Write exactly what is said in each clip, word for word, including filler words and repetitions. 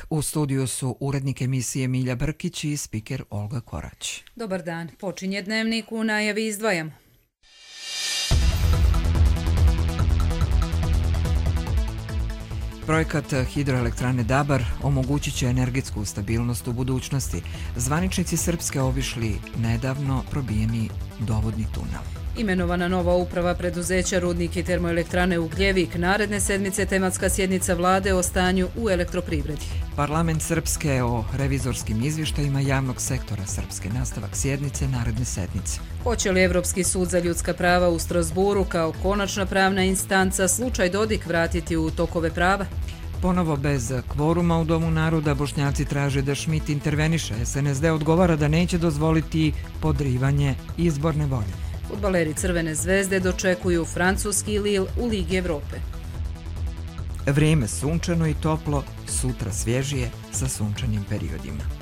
U studiju su urednik emisije Milja Brkić i spiker Olga Korać. Dobar dan, počinje dnevnik, u najavi izdvajamo. Projekat hidroelektrane Dabar omogućit će energetsku stabilnost u budućnosti. Zvaničnici Srpske obišli nedavno probijeni dovodni tunel. Imenovana nova uprava preduzeća Rudnik i termoelektrane Ugljevik. Naredne sedmice tematska sjednica vlade o stanju u elektroprivredi. Parlament Srpske o revizorskim izvještajima javnog sektora Srpske. Nastavak sjednice naredne sedmice. Hoće li Evropski sud za ljudska prava u Strasburu kao konačna pravna instanca slučaj Dodik vratiti u tokove prava? Ponovo bez kvoruma u Domu naroda Bošnjaci traže da Šmit interveniše. S N S D odgovara da neće dozvoliti podrivanje izborne volje. Fudbaleri Crvene zvezde dočekuju francuski Lille u Ligi Evrope. Vrijeme sunčano i toplo, sutra svježije sa sunčanim periodima.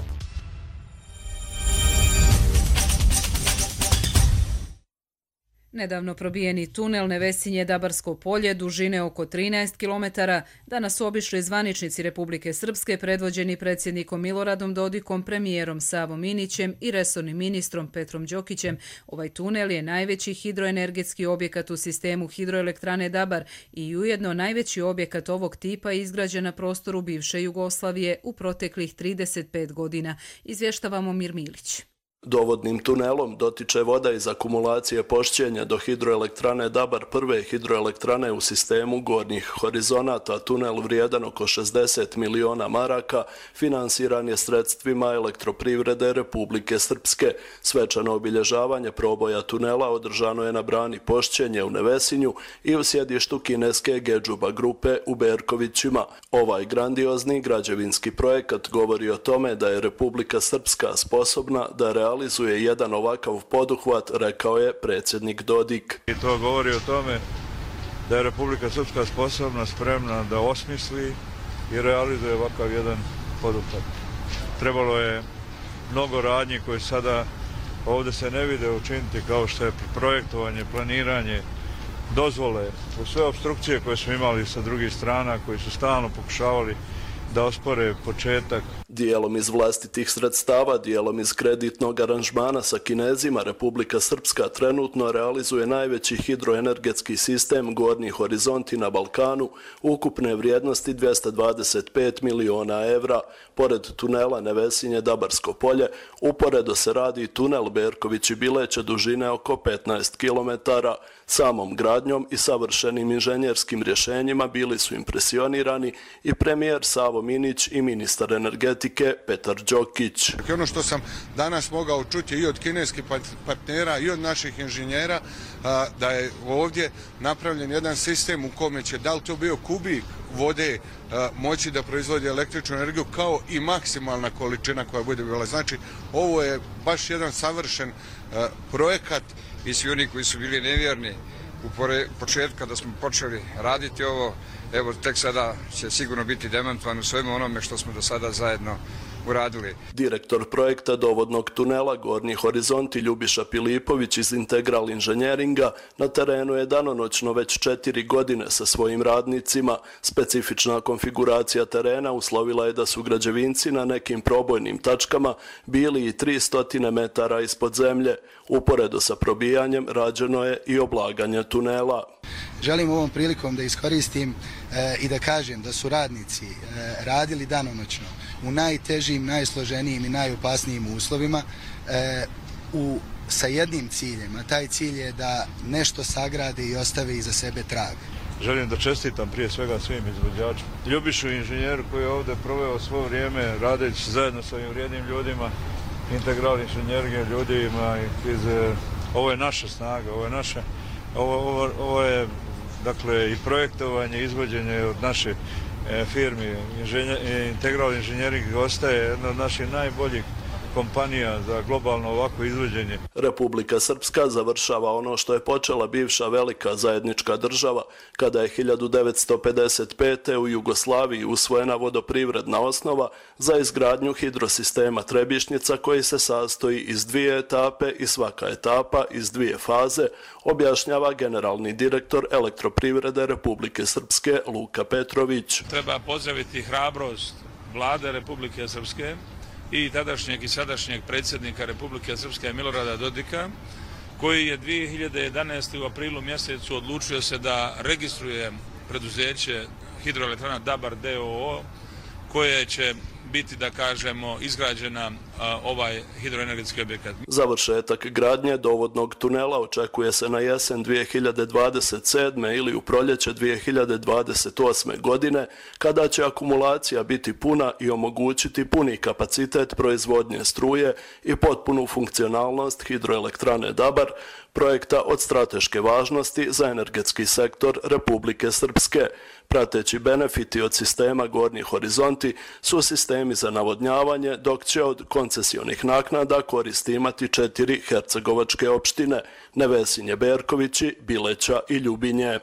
Nedavno probijeni tunel Nevesinje-Dabarsko polje dužine oko trinaest kilometara danas su obišli zvaničnici Republike Srpske predvođeni predsjednikom Miloradom Dodikom, premijerom Savom Inićem i resornim ministrom Petrom Đokićem. Ovaj tunel je najveći hidroenergetski objekat u sistemu hidroelektrane Dabar i ujedno najveći objekat ovog tipa izgrađen na prostoru bivše Jugoslavije u proteklih trideset pet godina, izvještava Momir Milić. Dovodnim tunelom dotiče voda iz akumulacije Pošćenja do hidroelektrane Dabar, prve hidroelektrane u sistemu gornjih horizonata. Tunel vrijedan oko šezdeset miliona maraka, finansiran je sredstvima elektroprivrede Republike Srpske. Svečano obilježavanje proboja tunela održano je na brani Pošćenje u Nevesinju i u sjedištu kineske Gedžuba grupe u Berkovićima. Ovaj grandiozni građevinski projekat govori o tome da je Republika Srpska sposobna da realizuje realizuje jedan ovakav poduhvat, rekao je predsjednik Dodik. I to govori o tome da je Republika Srpska sposobna, spremna da osmisli i realizuje ovakav jedan poduhvat. Trebalo je mnogo radnji koje sada ovdje se ne vide učiniti, kao što je projektovanje, planiranje, dozvole, u sve opstrukcije koje smo imali sa drugih strana, koji su stalno pokušavali da ospore početak. Dijelom iz vlastitih sredstava, dijelom iz kreditnog aranžmana sa Kinezima, Republika Srpska trenutno realizuje najveći hidroenergetski sistem Gornji horizonti na Balkanu, ukupne vrijednosti dvjesto dvadeset pet miliona evra. Pored tunela Nevesinje-Dabarsko polje, uporedo se radi tunel Berkovići-Bileće dužine oko petnaest kilometara. Samom gradnjom i savršenim inženjerskim rješenjima bili su impresionirani i premijer Savo Minić i ministar energetike Petar Đokić. Ono što sam danas mogao čuti i od kineskih partnera i od naših inženjera, da je ovdje napravljen jedan sistem u kome će, da li to bio kubik vode, moći da proizvodi električnu energiju kao i maksimalna količina koja bude bila. Znači, ovo je baš jedan savršen projekat. I svi oni koji su bili nevjerni u početka da smo počeli raditi ovo, evo tek sada će sigurno biti demantovan u svemu onome što smo do sada zajedno uradili. Direktor projekta dovodnog tunela Gornji horizonti Ljubiša Pilipović iz Integral inženjeringa na terenu je danonoćno već četiri godine sa svojim radnicima. Specifična konfiguracija terena uslovila je da su građevinci na nekim probojnim tačkama bili i tristo metara ispod zemlje. Uporedo sa probijanjem rađeno je i oblaganje tunela. Želim ovom prilikom da iskoristim e, i da kažem da su radnici e, radili danonoćno u najtežim, najsloženijim i najopasnijim uslovima e, u, sa jednim ciljem, a taj cilj je da nešto sagrade i ostave iza sebe trag. Želim da čestitam prije svega svim izvođačima. Ljubišu inženjeru koji je ovdje proveo svo vrijeme radeći zajedno s ovim vrijednim ljudima, Integral inženjerige ljudima iz, ovo je naša snaga, ovo je naše, ovo, ovo, ovo je dakle i projektovanje, izvođenje od naše e, firmi. Inženjer, Integral inženjering ostaje jedna od naših najboljih kompanija za globalno ovako izvođenje. Republika Srpska završava ono što je počela bivša velika zajednička država kada je hiljadu devetsto pedeset pete. u Jugoslaviji usvojena vodoprivredna osnova za izgradnju hidrosistema Trebišnjica koji se sastoji iz dvije etape i svaka etapa iz dvije faze, objašnjava generalni direktor elektroprivrede Republike Srpske Luka Petrović. Treba pozdraviti hrabrost vlade Republike Srpske i tadašnjeg i sadašnjeg predsjednika Republike Srpske Milorada Dodika, koji je dvije hiljade jedanaeste. u aprilu mjesecu odlučio se da registruje preduzeće hidroelektrana Dabar d o o koje će biti, da kažemo, izgrađena a, ovaj hidroenergetski objekat. Završetak gradnje dovodnog tunela očekuje se na jesen dvije hiljade dvadeset sedme. ili u proljeće dvije hiljade dvadeset osme. godine, kada će akumulacija biti puna i omogućiti puni kapacitet proizvodnje struje i potpunu funkcionalnost hidroelektrane Dabar, projekta od strateške važnosti za energetski sektor Republike Srpske. Prateći benefiti od sistema Gornji horizonti su sistemi za navodnjavanje, dok će od koncesionih naknada koristi imati četiri hercegovačke opštine: Nevesinje, Berkovići, Bileća i Ljubinje.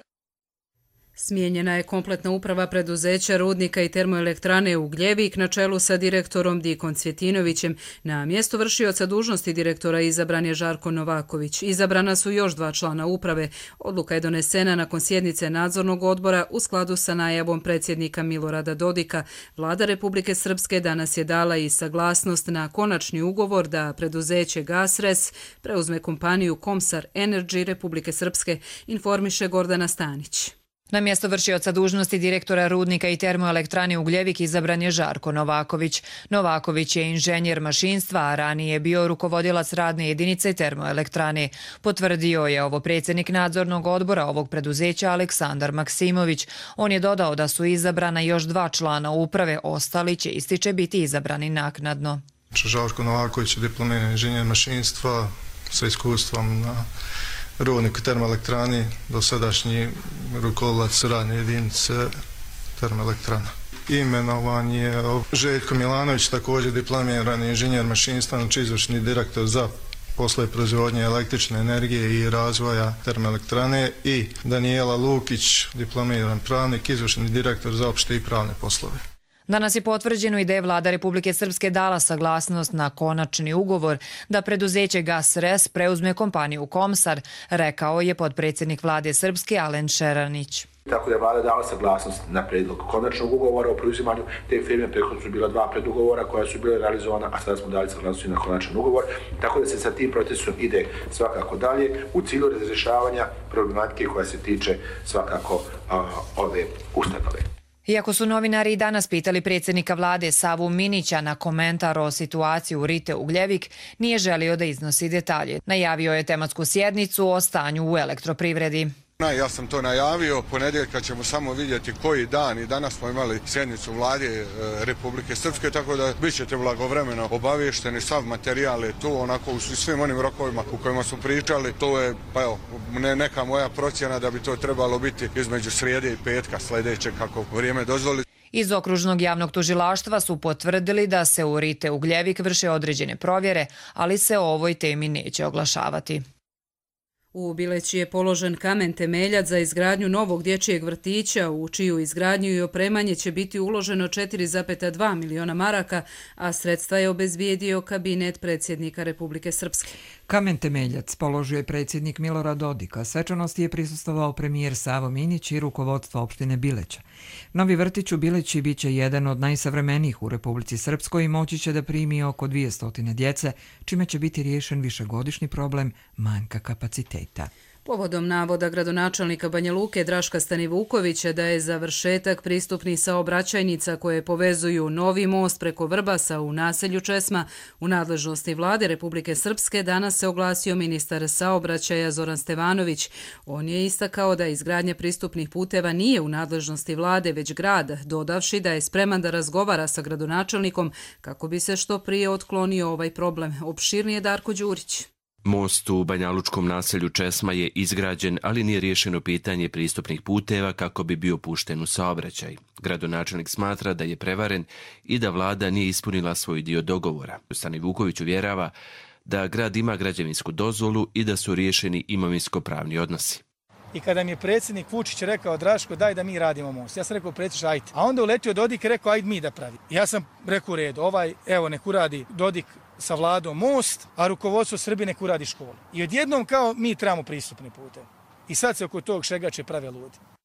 Smijenjena je kompletna uprava preduzeća rudnika i termoelektrane Ugljevik na čelu sa direktorom Dikon Cvjetinovićem. Na mjesto vršioca dužnosti direktora izabran je Žarko Novaković. Izabrana su još dva člana uprave. Odluka je donesena nakon sjednice nadzornog odbora u skladu sa najavom predsjednika Milorada Dodika. Vlada Republike Srpske danas je dala i saglasnost na konačni ugovor da preduzeće Gasres preuzme kompaniju Komsar Energy Republike Srpske, informiše Gordana Stanić. Na mjesto vršioca dužnosti direktora rudnika i termoelektrane Ugljevik izabran je Žarko Novaković. Novaković je inženjer mašinstva, a ranije je bio rukovodilac radne jedinice termoelektrane. Potvrdio je ovo predsjednik nadzornog odbora ovog preduzeća Aleksandar Maksimović. On je dodao da su izabrana još dva člana uprave, ostali će, ističe, biti izabrani naknadno. Žarko Novaković je diplomirani inženjer mašinstva sa iskustvom na rudniku termoelektrani, dosadašnji rukovodilac radne jedinice termoelektrana. Imenovan je Željko Milanović, također diplomirani inženjer mašinstva, znači izvršni direktor za poslove proizvodnje električne energije i razvoja termoelektrane, i Danijela Lukić, diplomiran pravnik, izvršni direktor za opšte i pravne poslove. Danas je potvrđeno i da je Vlada Republike Srpske dala saglasnost na konačni ugovor da preduzeće Gasres preuzme kompaniju Komsar, rekao je potpredsjednik Vlade Srpske Alen Šeranić. Tako da je Vlada dala saglasnost na predlog konačnog ugovora o preuzimanju te firme. Prethodno su bila dva predugovora koja su bile realizovana, a sada smo dali saglasnost na konačan ugovor. Tako da se sa tim procesom ide svakako dalje u cilju razrješavanja problematike koja se tiče svakako a, ove ustanove. Iako su novinari i danas pitali predsjednika vlade Savu Minića na komentar o situaciji u Rite Ugljevik, nije želio da iznosi detalje. Najavio je tematsku sjednicu o stanju u elektroprivredi. Ja sam to najavio, ponedjeljka ćemo samo vidjeti koji dan, i danas smo imali sjednicu vlade Republike Srpske, tako da bit ćete blagovremeno obavješteni, sav materijal je tu, onako u svim onim rokovima u kojima su pričali. To je, pa evo, ne, neka moja procjena da bi to trebalo biti između srijede i petka sljedeće, kako vrijeme dozvoli. Iz okružnog javnog tužilaštva su potvrdili da se u Rite Ugljevik vrše određene provjere, ali se o ovoj temi neće oglašavati. U Bileći je položen kamen temeljac za izgradnju novog dječjeg vrtića, u čiju izgradnju i opremanje će biti uloženo četiri zarez dva miliona maraka, a sredstva je obezbijedio kabinet predsjednika Republike Srpske. Kamen temeljac položio je predsjednik Milorad Dodik, a svečanosti je prisustvovao premijer Savo Minić i rukovodstvo opštine Bileća. Novi vrtić u Bileći biće jedan od najsavremenijih u Republici Srpskoj i moći će da primi oko dvjesto djece, čime će biti riješen višegodišnji problem manjka kapaciteta. Povodom navoda gradonačelnika Banja Luke Draška Stanivukovića da je završetak pristupnih saobraćajnica koje povezuju Novi most preko Vrbasa u naselju Česma u nadležnosti Vlade Republike Srpske, danas se oglasio ministar saobraćaja Zoran Stevanović. On je istakao da izgradnja pristupnih puteva nije u nadležnosti Vlade, već grad, dodavši da je spreman da razgovara sa gradonačelnikom kako bi se što prije otklonio ovaj problem. Opširnije Darko Đurić. Most u banjalučkom naselju Česma je izgrađen, ali nije riješeno pitanje pristupnih puteva kako bi bio pušten u saobraćaj. Gradonačelnik smatra da je prevaren i da vlada nije ispunila svoj dio dogovora. Stanivuković uvjerava da grad ima građevinsku dozvolu i da su riješeni imovinsko-pravni odnosi. I kada mi je predsjednik Vučić rekao, Draško, daj da mi radimo most. Ja sam rekao, predsjedniče, ajde. A onda uletio Dodik i rekao, ajde mi da pravi. Ja sam rekao, u redu, ovaj, evo, nek uradi Dodik sa vladom most, a rukovodstvo Srbije nek uradi školu. I odjednom kao mi trebamo pristupni pute. I sad se oko tog šegače prave ludi.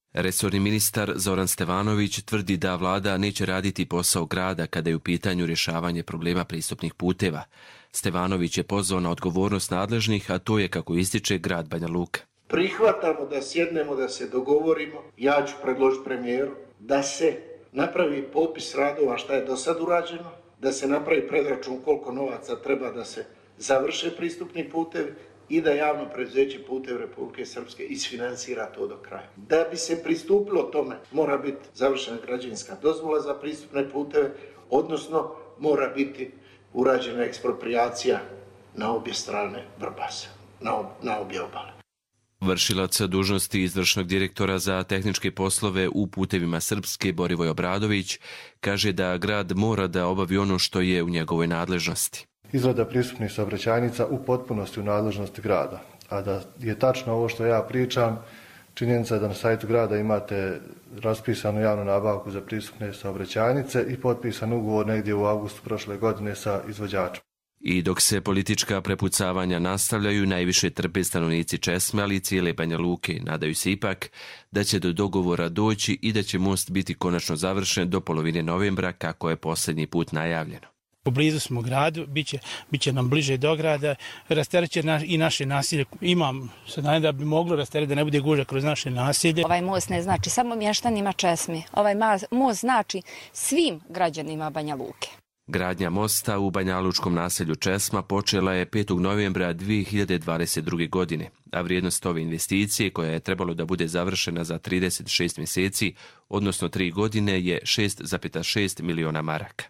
Resorni ministar Zoran Stevanović tvrdi da vlada neće raditi posao grada kada je u pitanju rješavanje problema pristupnih puteva. Stevanović je pozvao na odgovornost nadležnih, a to je, kako ističe, grad Banja Luka. Prihvatamo da sjednemo, da se dogovorimo, ja ću predložiti premijeru, da se napravi popis radova šta je do sad urađeno, da se napravi predračun koliko novaca treba da se završe pristupni putevi i da javno preduzeće Putevi Republike Srpske isfinansira to do kraja. Da bi se pristupilo tome, mora biti završena građevinska dozvola za pristupne puteve, odnosno mora biti urađena eksproprijacija na obje strane Vrbasa, na, ob, na obje obale. Vršilac dužnosti izvršnog direktora za tehničke poslove u Putevima Srpske Borivoj Obradović kaže da grad mora da obavi ono što je u njegovoj nadležnosti. Izrada pristupnih saobraćajnica u potpunosti u nadležnosti grada. A da je tačno ovo što ja pričam, činjenica je da na sajtu grada imate raspisanu javnu nabavku za pristupne saobraćajnice i potpisan ugovor negdje u avgustu prošle godine sa izvođačom. I dok se politička prepucavanja nastavljaju, najviše trpe stanovnici Česme, ali i cijele Banja Luke. Nadaju se ipak da će do dogovora doći i da će most biti konačno završen do polovine novembra, kako je posljednji put najavljeno. Blizu smo gradu, bit će, bit će nam bliže do grada, rastereće na, i naše nasilje. Imam saznanje da bi moglo rastereći da ne bude guža kroz naše nasilje. Ovaj most ne znači samo mještanima Česme, ovaj most znači svim građanima Banja Luke. Gradnja mosta u banjalučkom naselju Česma počela je petog novembra dvije hiljade dvadeset druge. godine, a vrijednost ove investicije, koja je trebalo da bude završena za trideset šest mjeseci, odnosno tri godine, je šest zarez šest miliona maraka.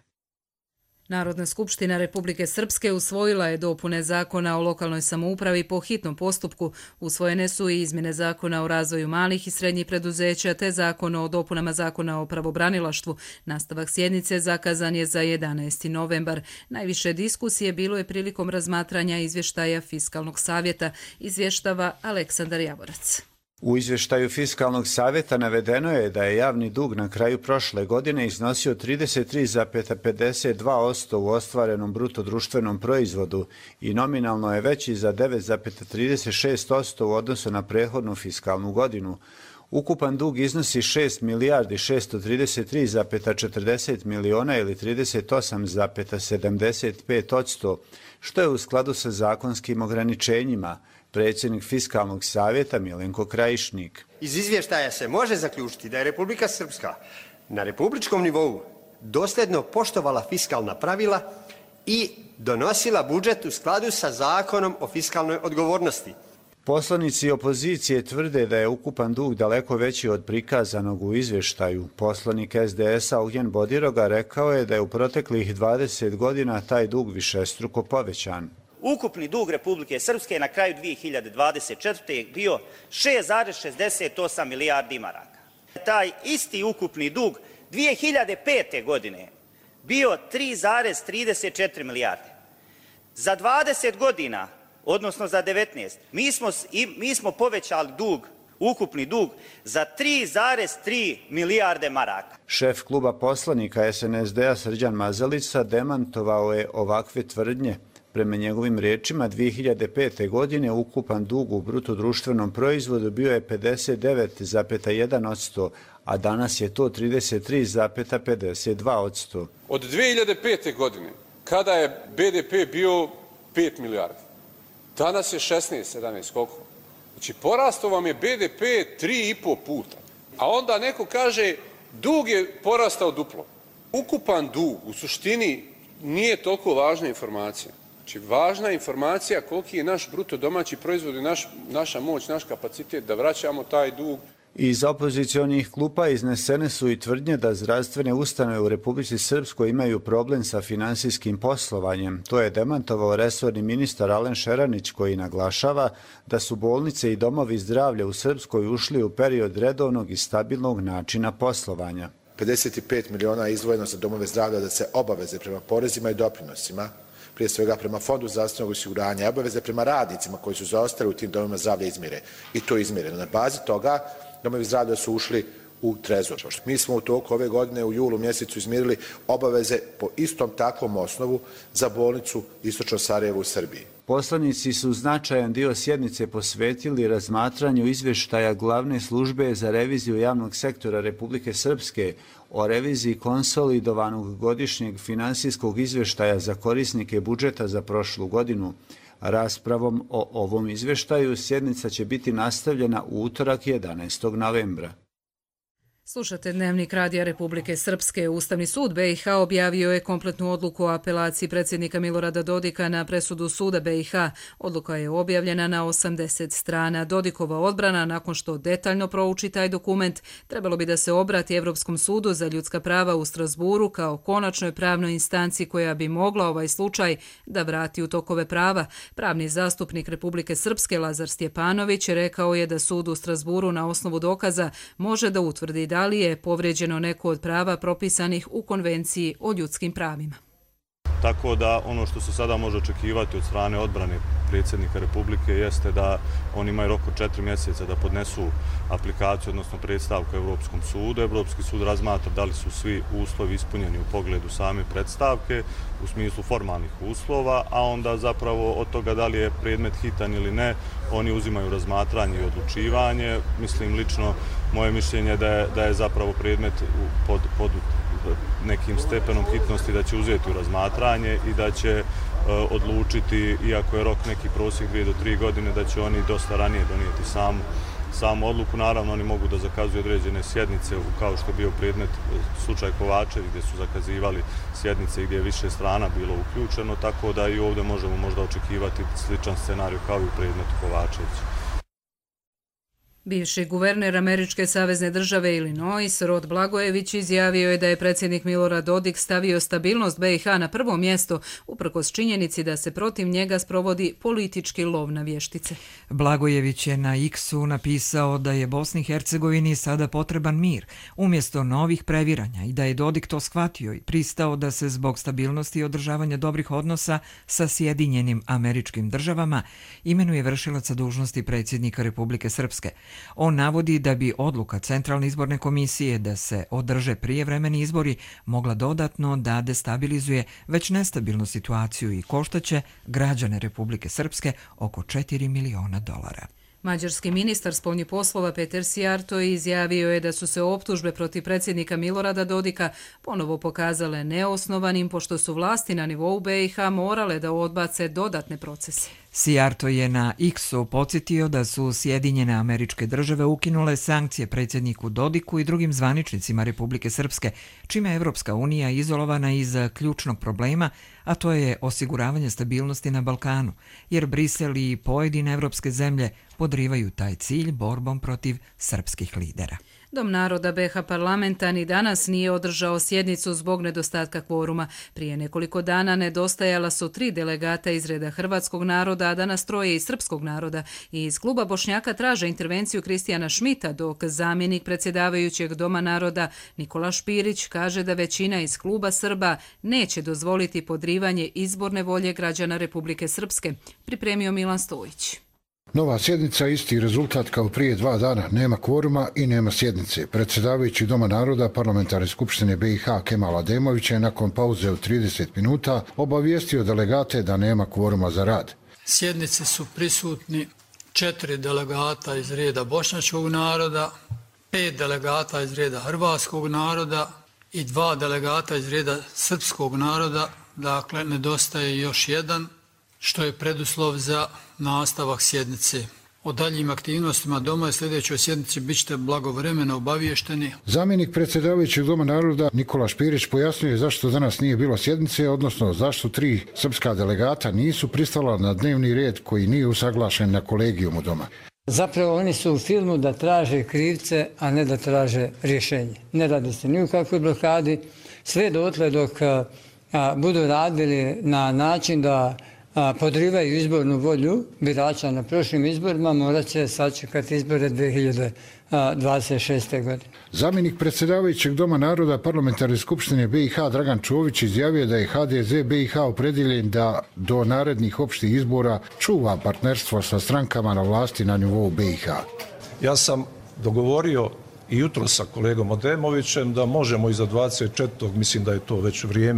Narodna skupština Republike Srpske usvojila je dopune zakona o lokalnoj samoupravi po hitnom postupku. Usvojene su i izmjene zakona o razvoju malih i srednjih preduzeća te zakon o dopunama zakona o pravobranilaštvu. Nastavak sjednice zakazan je za jedanaesti novembar. Najviše diskusije bilo je prilikom razmatranja izvještaja Fiskalnog savjeta, izvještava Aleksandar Javorac. U izvještaju Fiskalnog savjeta navedeno je da je javni dug na kraju prošle godine iznosio trideset tri zarez pedeset dva posto u ostvarenom bruto društvenom proizvodu i nominalno je veći za devet zarez trideset šest posto u odnosu na prethodnu fiskalnu godinu. Ukupan dug iznosi šest milijardi šesto trideset tri zarez četrdeset miliona ili trideset osam zarez sedamdeset pet posto, što je u skladu sa zakonskim ograničenjima. Predsjednik Fiskalnog savjeta Milenko Krajišnik. Iz izvještaja se može zaključiti da je Republika Srpska na republičkom nivou dosljedno poštovala fiskalna pravila i donosila budžet u skladu sa zakonom o fiskalnoj odgovornosti. Poslanici opozicije tvrde da je ukupan dug daleko veći od prikazanog u izvještaju. Poslanik es de es-a Ugljen Bodiroga rekao je da je u proteklih dvadeset godina taj dug višestruko povećan. Ukupni dug Republike Srpske na kraju dvije hiljade dvadeset četvrte. je bio šest zarez šezdeset osam milijardi maraka. Taj isti ukupni dug dvije hiljade pete. godine bio tri zarez trideset četiri milijarde. Za dvadeset godina, odnosno za devetnaest, mi smo, mi smo povećali dug, ukupni dug za tri zarez tri milijarde maraka. Šef kluba poslanika es en es de-a Srđan Mazalica demantovao je ovakve tvrdnje. Prema njegovim riječima, dvije hiljade pete. godine ukupan dug u bruto društvenom proizvodu bio je pedeset devet zarez jedan posto, a danas je to trideset tri zarez pedeset dva posto. Od dvije hiljade pete. godine, kada je be de pe bio pet milijardi, danas je šesnaest, sedamnaest, koliko? Znači, porastao vam je be de pe tri i po puta. A onda neko kaže, dug je porastao duplo. Ukupan dug, u suštini, nije toliko važna informacija. Znači, važna je informacija koliki je naš bruto domaći proizvod i naš, naša moć, naš kapacitet da vraćamo taj dug. Iz opozicionih klupa iznesene su i tvrdnje da zdravstvene ustanove u Republici Srpskoj imaju problem sa finansijskim poslovanjem. To je demantovao resorni ministar Alen Šeranić, koji naglašava da su bolnice i domovi zdravlja u Srpskoj ušli u period redovnog i stabilnog načina poslovanja. pedeset pet miliona je izdvojeno za domove zdravlja da se obaveze prema porezima i doprinosima, prije svega prema Fondu zdravstvenog osiguranja, i obaveze prema radnicima koji su zaostali u tim domovima zdravlja izmire. I to je izmireno. Na bazi toga domovi zdravlja su ušli u trezor. Mi smo u toku ove godine u julu mjesecu izmirili obaveze po istom takvom osnovu za bolnicu Istočno Sarajevo u Srbiji. Poslanici su značajan dio sjednice posvetili razmatranju izvještaja Glavne službe za reviziju javnog sektora Republike Srpske o reviziji konsolidovanog godišnjeg finansijskog izvještaja za korisnike budžeta za prošlu godinu. Raspravom o ovom izvještaju sjednica će biti nastavljena u utorak jedanaestog novembra. Slušate Dnevnik Radija Republike Srpske. Ustavni sud B i H objavio je kompletnu odluku o apelaciji predsjednika Milorada Dodika na presudu suda B i H. Odluka je objavljena na osamdeset strana. Dodikova odbrana, nakon što detaljno prouči taj dokument, trebalo bi da se obrati Evropskom sudu za ljudska prava u Strasburu kao konačnoj pravnoj instanci koja bi mogla ovaj slučaj da vrati u tokove prava. Pravni zastupnik Republike Srpske Lazar Stjepanović rekao je da sud u Strasburu na osnovu dokaza može da utvrdi da li je povrijeđeno neko od prava propisanih u Konvenciji o ljudskim pravima. Tako da ono što se sada može očekivati od strane odbrane predsjednika Republike jeste da oni imaju rok od četiri mjeseca da podnesu aplikaciju, odnosno predstavku Evropskom sudu. Evropski sud razmatra da li su svi uslovi ispunjeni u pogledu same predstavke, u smislu formalnih uslova, a onda zapravo od toga da li je predmet hitan ili ne, oni uzimaju razmatranje i odlučivanje. Mislim, lično, moje mišljenje da je, da je zapravo predmet pod, pod nekim stepenom hitnosti da će uzeti u razmatranje i da će uh, odlučiti, iako je rok neki prosjek dvije do tri godine, da će oni dosta ranije donijeti samu, samu odluku. Naravno, oni mogu da zakazuju određene sjednice, kao što je bio predmet slučaj Kovačev, gdje su zakazivali sjednice gdje je više strana bilo uključeno, tako da i ovdje možemo možda očekivati sličan scenarij kao i u predmetu Kovačevića. Bivši guverner Američke savezne države Illinois, Rod Blagojević, izjavio je da je predsjednik Milorad Dodik stavio stabilnost B i H na prvo mjesto, uprkos činjenici da se protiv njega sprovodi politički lov na vještice. Blagojević je na X-u napisao da je Bosni i Hercegovini sada potreban mir, umjesto novih previranja, i da je Dodik to shvatio i pristao da se zbog stabilnosti i održavanja dobrih odnosa sa Sjedinjenim Američkim Državama imenuje vršilaca dužnosti predsjednika Republike Srpske. On navodi da bi odluka Centralne izborne komisije da se održe prijevremeni izbori mogla dodatno da destabilizuje već nestabilnu situaciju i koštaće građane Republike Srpske oko četiri miliona dolara. Mađarski ministar spoljnih poslova Peter Sijarto izjavio je da su se optužbe protiv predsjednika Milorada Dodika ponovo pokazale neosnovanim, pošto su vlasti na nivou B i H morale da odbace dodatne procese. Sijarto je na X-u podsjetio da su Sjedinjene Američke Države ukinule sankcije predsjedniku Dodiku i drugim zvaničnicima Republike Srpske, čime je Evropska unija izolovana iz ključnog problema, a to je osiguravanje stabilnosti na Balkanu, jer Brisel i pojedine evropske zemlje podrivaju taj cilj borbom protiv srpskih lidera. Dom naroda B H parlamenta ni danas nije održao sjednicu zbog nedostatka kvoruma. Prije nekoliko dana nedostajala su tri delegata iz reda hrvatskog naroda, a danas troje iz srpskog naroda. I iz kluba Bošnjaka traže intervenciju Kristijana Šmita, dok zamjenik predsjedavajućeg Doma naroda Nikola Špirić kaže da većina iz kluba Srba neće dozvoliti podrivanje izborne volje građana Republike Srpske. Pripremio Milan Stojić. Nova sjednica, isti rezultat kao prije dva dana, nema kvoruma i nema sjednice. Predsjedavajući Doma naroda Parlamentarne skupštine B i H Kemal Ademović je nakon pauze od trideset minuta obavijestio delegate da nema kvoruma za rad. Sjednici su prisutni četiri delegata iz reda bošnjačkog naroda, pet delegata iz reda hrvatskog naroda i dva delegata iz reda srpskog naroda, dakle nedostaje još jedan, što je preduslov za nastavak sjednice. O daljim aktivnostima Doma i sljedećoj sjednici bit ćete blagovremeno obavješteni. Zamjenik predsjedavajućeg Doma naroda Nikola Špirić pojasnio je zašto danas nije bilo sjednice, odnosno zašto tri srpska delegata nisu pristala na dnevni red koji nije usaglašen na kolegijumu Doma. Zapravo oni su u filmu da traže krivce, a ne da traže rješenje. Ne radi se ni u kakvoj blokadi, sve dotle dok a, budu radili na način da podrivaju izbornu volju birača na prošlim izborima, morat će sačekati izbore dvije hiljade dvadeset šeste. godine. Zamjenik predsjedavajućeg Doma naroda Parlamentarne skupštine B i H Dragan Čović izjavio da je H D Z B i H opredjeljen da do narednih opštih izbora čuva partnerstvo sa strankama na vlasti na nivou B i H. Ja sam dogovorio i jutro sa kolegom Ademovićem da možemo iza dvadeset četvrtog mislim da je to već vrijeme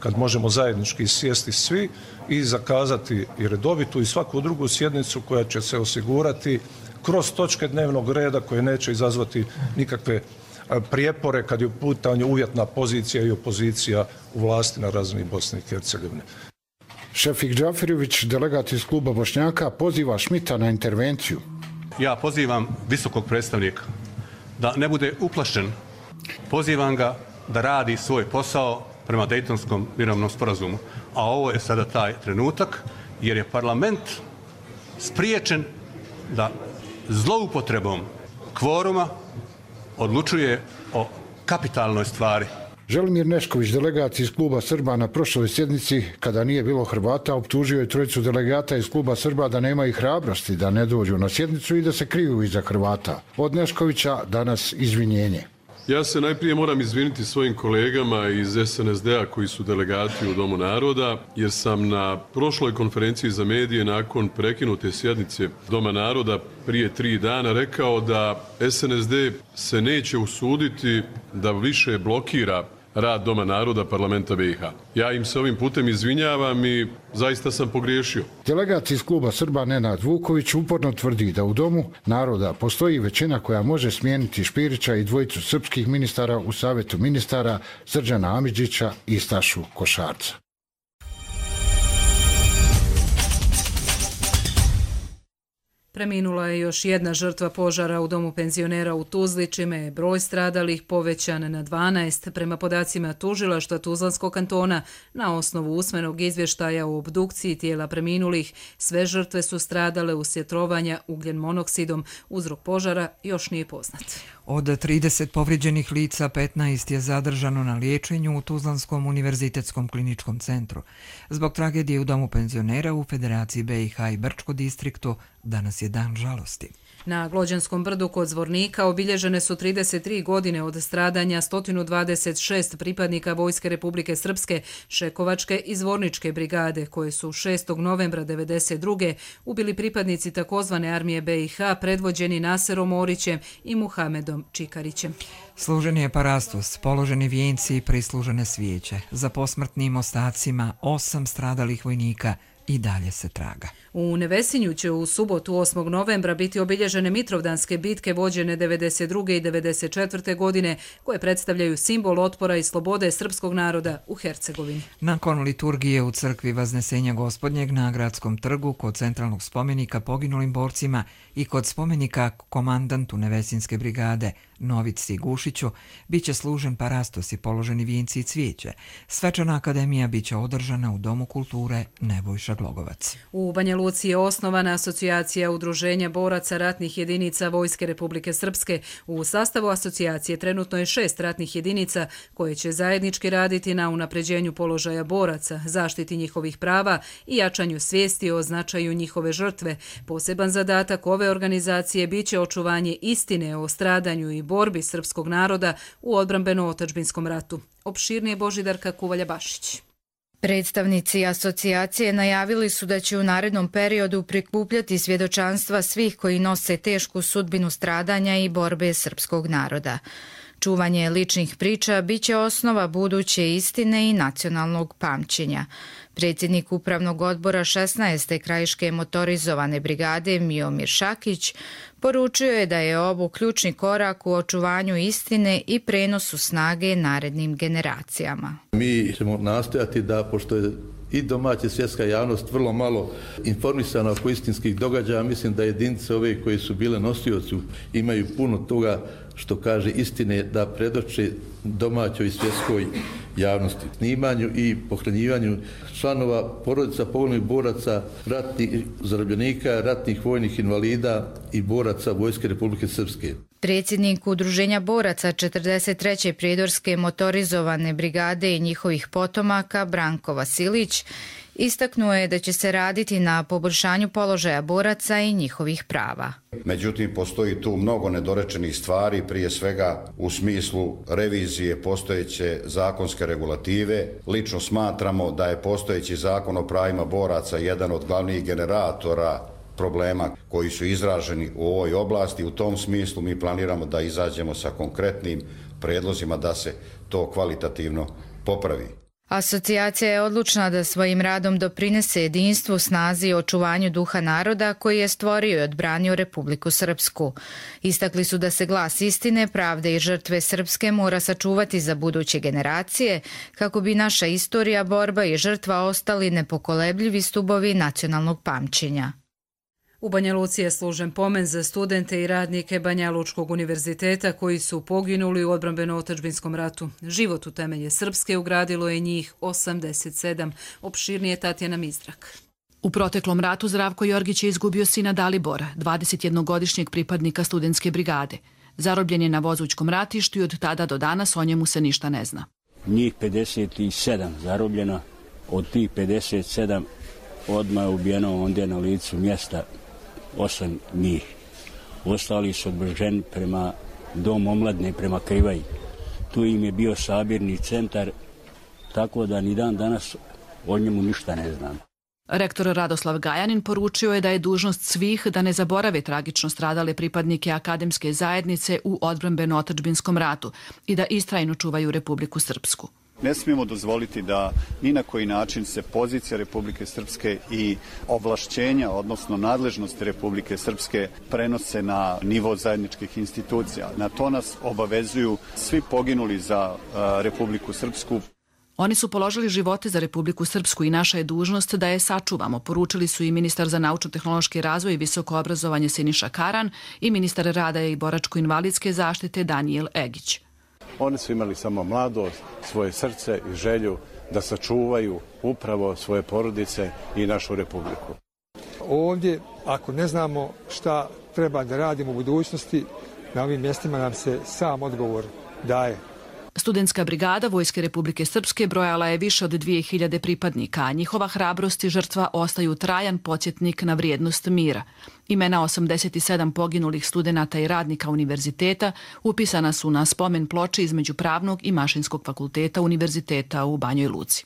kad možemo zajednički sjesti svi i zakazati i redovitu i svaku drugu sjednicu koja će se osigurati kroz točke dnevnog reda koje neće izazvati nikakve prijepore kad je u pitanju uvjetna pozicija i opozicija u vlasti na razini Bosne i Hercegovine. Šefik Džaferović, delegat iz kluba Bošnjaka, poziva Šmita na intervenciju. Ja pozivam visokog predstavnika da ne bude uplašen. Pozivam ga da radi svoj posao prema Dejtonskom mirovnom sporazumu. A ovo je sada taj trenutak jer je parlament spriječen da zloupotrebom kvoruma odlučuje o kapitalnoj stvari. Želimir Nešković, delegat iz kluba Srba na prošloj sjednici, kada nije bilo Hrvata, optužio je trojicu delegata iz kluba Srba da nemaju hrabrosti da ne dođu na sjednicu i da se kriju iza Hrvata. Od Neškovića danas izvinjenje. Ja se najprije moram izviniti svojim kolegama iz S N S D-a koji su delegati u Domu naroda, jer sam na prošloj konferenciji za medije nakon prekinute sjednice Doma naroda prije tri dana rekao da S N S D se neće usuditi da više blokira rad Doma naroda parlamenta B i H. Ja im se ovim putem izvinjavam i zaista sam pogriješio. Delegat iz kluba Srba Nenad Vuković uporno tvrdi da u Domu naroda postoji većina koja može smijeniti Špirića i dvojicu srpskih ministara u Savjetu ministara Srđana Amidžića i Stašu Košarca. Preminula je još jedna žrtva požara u domu penzionera u Tuzli, čime je broj stradalih povećan na dvanaest. Prema podacima tužilaštva Tuzlanskog kantona, na osnovu usmenog izvještaja o obdukciji tijela preminulih, sve žrtve su stradale uslijed trovanja ugljen monoksidom. Uzrok požara još nije poznat. Od trideset povrijeđenih lica, petnaest je zadržano na liječenju u Tuzlanskom univerzitetskom kliničkom centru. Zbog tragedije u domu penzionera u Federaciji B i H i Brčko distriktu danas je dan žalosti. Na Glođanskom brdu kod Zvornika obilježene su trideset tri godine od stradanja sto dvadeset šest pripadnika Vojske Republike Srpske, Šekovačke i Zvorničke brigade, koje su šestog novembra devedeset druge ubili pripadnici takozvane armije B i H predvođeni Naserom Orićem i Muhamedom Čikarićem. Služen je parastos, položeni vijenci i prislužene svijeće. Za posmrtnim ostacima osam stradalih vojnika i dalje se traga. U Nevesinju će u subotu osmog novembra biti obilježene Mitrovdanske bitke vođene devedeset druge i devedeset četvrte godine, koje predstavljaju simbol otpora i slobode srpskog naroda u Hercegovini. Nakon liturgije u crkvi Vaznesenja Gospodnjeg na Gradskom trgu kod centralnog spomenika poginulim borcima i kod spomenika komandantu Nevesinske brigade Novici Gušiću bit će služen parastos i položeni vijenci i cvijeće. Svečana akademija bit će održana u Domu kulture Nebojša Glogovac. U Banja Luci je osnovana asocijacija udruženja boraca ratnih jedinica Vojske Republike Srpske. U sastavu asocijacije trenutno je šest ratnih jedinica koje će zajednički raditi na unapređenju položaja boraca, zaštiti njihovih prava i jačanju svijesti o značaju njihove žrtve. Poseban zadatak ove organizacije bit će očuvanje istine o stradanju i borbi srpskog naroda u odbrambeno-otadžbinskom ratu. Opširnije Božidarka Kuvalja-Bašić. Predstavnici asocijacije najavili su da će u narednom periodu prikupljati svjedočanstva svih koji nose tešku sudbinu stradanja i borbe srpskog naroda. Čuvanje ličnih priča bit će osnova buduće istine i nacionalnog pamćenja. Predsjednik Upravnog odbora šesnaeste krajiške motorizovane brigade Miomir Šakić poručio je da je ovo ključni korak u očuvanju istine i prenosu snage narednim generacijama. Mi ćemo nastojati da, pošto je i domaća svjetska javnost vrlo malo informisana oko istinskih događaja, mislim da jedinice ove koji su bile nosioci imaju puno toga što kaže istine da predoče domaćoj i svjetskoj javnosti. Snimanju i pohranjivanju članova porodica poginulih boraca, ratnih zarobljenika, ratnih vojnih invalida i boraca Vojske Republike Srpske. Predsjednik Udruženja boraca četrdeset treće prijedorske motorizovane brigade i njihovih potomaka Branko Vasilić istaknuo je da će se raditi na poboljšanju položaja boraca i njihovih prava. Međutim, postoji tu mnogo nedorečenih stvari, prije svega u smislu revizije postojeće zakonske regulative. Lično smatramo da je postojeći zakon o pravima boraca jedan od glavnih generatora problema koji su izraženi u ovoj oblasti. U tom smislu mi planiramo da izađemo sa konkretnim predlozima da se to kvalitativno popravi. Asocijacija je odlučna da svojim radom doprinese jedinstvu, snazi i očuvanju duha naroda koji je stvorio i odbranio Republiku Srpsku. Istakli su da se glas istine, pravde i žrtve srpske mora sačuvati za buduće generacije, kako bi naša istorija, borba i žrtva ostali nepokolebljivi stubovi nacionalnog pamćenja. U Banja Luci je služen pomen za studente i radnike Banja Lučkog univerziteta koji su poginuli u odbrambeno-otadžbinskom ratu. Život u temelje Srpske ugradilo je njih osamdeset sedam. Opširnije Tatjana Mizrak. U proteklom ratu Zdravko Jorgić je izgubio sina Dalibora, dvadesetjednogodišnjeg pripadnika studentske brigade. Zarobljen je na Vozućkom ratištu i od tada do danas o njemu se ništa ne zna. Njih pedeset sedam zarobljeno, od tih pedeset sedam odmah je ubijeno ondje na licu mjesta osam njih. Ostali su odbrženi prema Domu omladine, prema Krivaji. Tu im je bio sabirni centar, tako da ni dan danas o njemu ništa ne znam. Rektor Radoslav Gajanin poručio je da je dužnost svih da ne zaborave tragično stradale pripadnike akademske zajednice u odbrambeno-otadžbinskom ratu i da istrajno čuvaju Republiku Srpsku. Ne smijemo dozvoliti da ni na koji način se pozicija Republike Srpske i ovlašćenja, odnosno nadležnosti Republike Srpske prenose na nivo zajedničkih institucija. Na to nas obavezuju svi poginuli za Republiku Srpsku. Oni su položili živote za Republiku Srpsku i naša je dužnost da je sačuvamo, poručili su i ministar za naučno-tehnološki razvoj i visoko obrazovanje Siniša Karan i ministar rada i boračko-invalidske zaštite Danijel Egić. Oni su imali samo mladost, svoje srce i želju da sačuvaju upravo svoje porodice i našu Republiku. Ovdje, ako ne znamo šta treba da radimo u budućnosti, na ovim mjestima nam se sam odgovor daje. Studentska brigada Vojske Republike Srpske brojala je više od dvije hiljade pripadnika, a njihova hrabrost i žrtva ostaju trajan podsjetnik na vrijednost mira. Imena osamdeset sedam poginulih studenata i radnika univerziteta upisana su na spomen ploči između Pravnog i Mašinskog fakulteta Univerziteta u Banjoj Luci.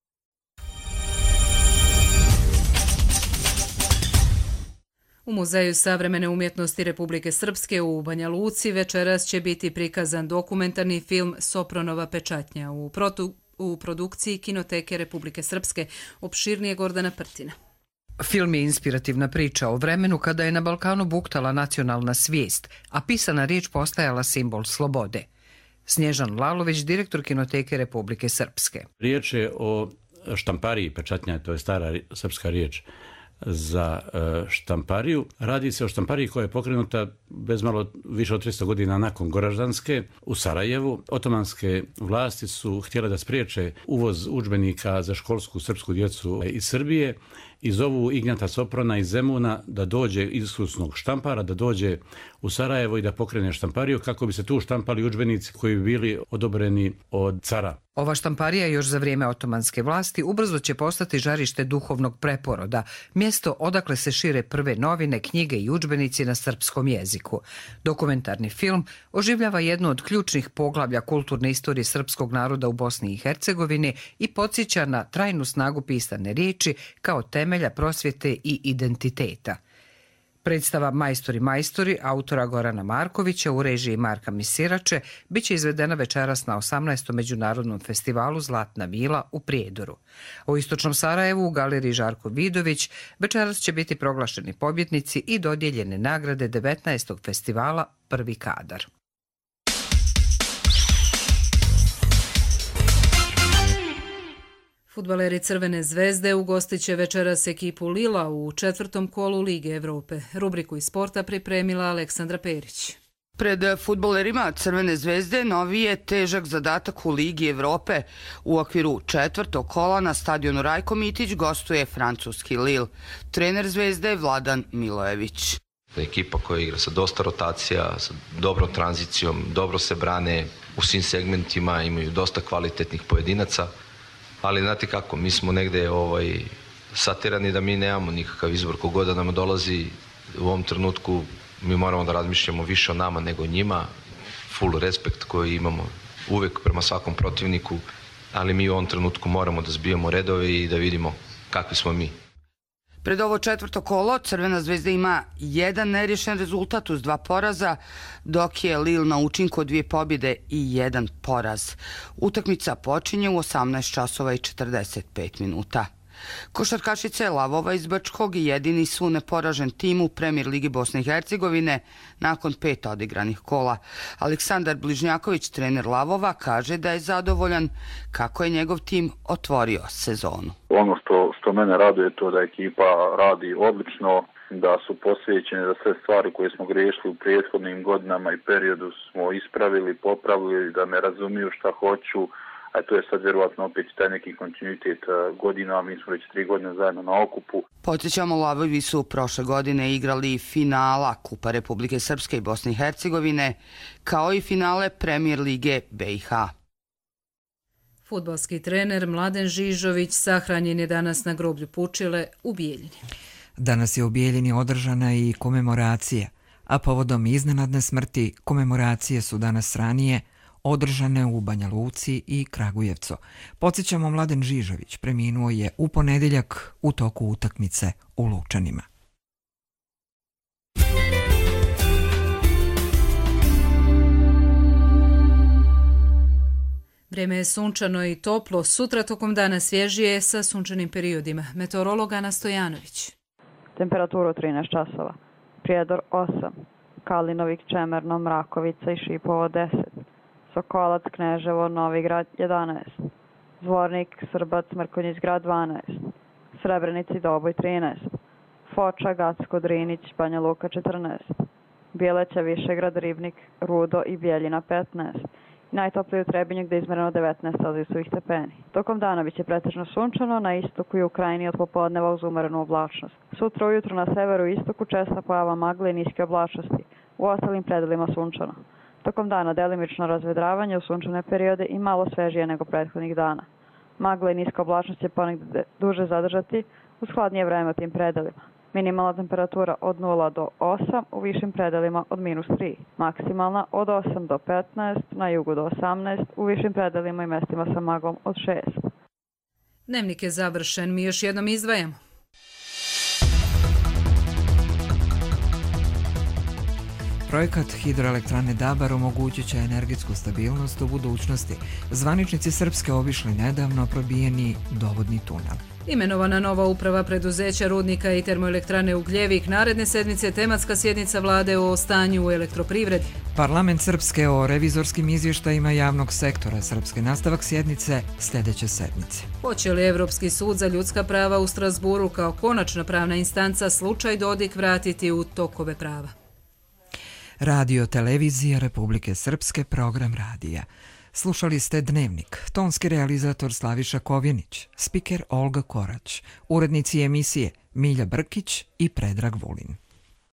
U Muzeju savremene umjetnosti Republike Srpske u Banja Luci večeras će biti prikazan dokumentarni film Sopronova pečatnja u, protu, u produkciji Kinoteke Republike Srpske. Opširnije Gordana Prtina. Film je inspirativna priča o vremenu kada je na Balkanu buktala nacionalna svijest, a pisana riječ postajala simbol slobode. Snježan Lalović, direktor Kinoteke Republike Srpske. Riječ je o štampariji pečatnja, to je stara srpska riječ za štampariju. Radi se o štampariji koja je pokrenuta bez malo više od tristo godina nakon Goraždanske u Sarajevu. Otomanske vlasti su htjele da spriječe uvoz udžbenika za školsku srpsku djecu iz Srbije i zovu Ignjata Soprona iz Zemuna da dođe iskusnog štampara, da dođe u Sarajevo i da pokrene štampariju kako bi se tu štampali udžbenici koji bi bili odobreni od cara. Ova štamparija još za vrijeme otomanske vlasti ubrzo će postati žarište duhovnog preporoda, mjesto odakle se šire prve novine, knjige i udžbenici na srpskom jeziku. Dokumentarni film oživljava jednu od ključnih poglavlja kulturne istorije srpskog naroda u Bosni i Hercegovini i podsjeća na trajnu snagu pisane riječi kao temelja prosvjete i identiteta. Predstava Majstori majstori autora Gorana Markovića u režiji Marka Misirače biće izvedena večeras na osamnaestom međunarodnom festivalu Zlatna vila u Prijedoru. U istočnom Sarajevu u galeriji Žarko Vidović večeras će biti proglašeni pobjednici i dodijeljene nagrade devetnaestog festivala Prvi kadar. Fudbaleri Crvene zvezde ugostit će večeras ekipu Lila u četvrtom kolu Lige Evrope. Rubriku iz sporta pripremila Aleksandra Perić. Pred fudbalerima Crvene zvezde novi je težak zadatak u Ligi Evrope. U okviru četvrtog kola na stadionu Rajko Mitić gostuje francuski Lille. Trener zvezde je Vladan Milojević. Ekipa koja igra sa dosta rotacija, sa dobrom tranzicijom, dobro se brane u svim segmentima, imaju dosta kvalitetnih pojedinaca. Ali znate kako, mi smo negde ovaj, satirani da mi nemamo nikakav izbor. Kogod da nam dolazi u ovom trenutku, mi moramo da razmišljamo više o nama nego o njima. Full respekt koji imamo uvek prema svakom protivniku, ali mi u ovom trenutku moramo da zbijemo redove i da vidimo kakvi smo mi. Pred ovo četvrto kolo Crvena zvezda ima jedan nerješen rezultat uz dva poraza, dok je Lille na učinku dvije pobjede i jedan poraz. Utakmica počinje u osamnaest časova i četrdeset pet minuta. Košarkašice Lavova iz Brčkog jedini su neporažen tim u Premijer Ligi Bosne i Hercegovine nakon pet odigranih kola. Aleksandar Bližnjaković, trener Lavova, kaže da je zadovoljan kako je njegov tim otvorio sezonu. Ono što, što mene raduje to da ekipa radi odlično, da su posvećene za sve stvari koje smo griješili u prethodnim godinama i periodu smo ispravili, popravili, da me razumiju šta hoću. A to je sad vjerovatno opet taj neki kontinuitet godina, mi smo već tri godine zajedno na okupu. Podsjećamo, Lavovi su prošle godine igrali finala Kupa Republike Srpske i Bosne i Hercegovine, kao i finale Premijer Lige B i H. Fudbalski trener Mladen Žižović sahranjen je danas na groblju Pučile u Bijeljini. Danas je u Bijeljini održana i komemoracija, a povodom iznenadne smrti komemoracije su danas ranije održane u Banja Luci i Kragujevcu. Podsjećamo, Mladen Žižović preminuo je u ponedjeljak u toku utakmice u Lučanima. Vrijeme je sunčano i toplo, sutra tokom dana svježije sa sunčanim periodima. Meteorolog Ana Stojanović. Temperaturu trinaest časova. Prijedor osam, Kalinovik, Čemerno, Mrakovica i Šipovo deset. Sokolac, Kneževo, Novigrad jedanaest, Zvornik, Srbac, Mrkonjić-Grad dvanaest, Srebrenici, Doboj trinaest, Foča, Gacko, Drinić, Banja Luka četrnaest, Bjeleća, Višegrad, Ribnik, Rudo i Bjeljina petnaest. Najtoplije u Trebinju gdje je izmjereno devetnaest celzijusovih stepeni. Tokom dana biće pretežno sunčano, na istoku i Ukrajini od popodneva uz umerenu oblačnost. Sutra ujutro na severu i istoku česta pojava magle i niske oblačnosti, u ostalim predelima sunčano. Tokom dana delimično razvedravanje u sunčane periode i malo svežije nego prethodnih dana. Magla i niska oblačnost će ponegdje duže zadržati uz hladnije vreme u tim predelima. Minimalna temperatura od nula do osam, u višim predelima od minus tri. Maksimalna od osam do petnaest, na jugu do osamnaest, u višim predelima i mestima sa maglom od šest. Dnevnik je završen, mi još jednom izdvajamo. Projekat hidroelektrane Dabar omogućit će energetsku stabilnost u budućnosti. Zvaničnici Srpske obišli nedavno probijeni dovodni tunel. Imenovana nova uprava preduzeća rudnika i termoelektrane Ugljevik, naredne sedmice tematska sjednica vlade o stanju u elektroprivredi. Parlament Srpske o revizorskim izvještajima javnog sektora Srpske, nastavak sjednice sljedeće sedmice. Hoće li Evropski sud za ljudska prava u Strasburu kao konačna pravna instanca slučaj Dodik vratiti u tokove prava? Radio Televizija Republike Srpske, program radija. Slušali ste Dnevnik, tonski realizator Slaviša Kovjenić, spiker Olga Korać, urednici emisije Milja Brkić i Predrag Vulin.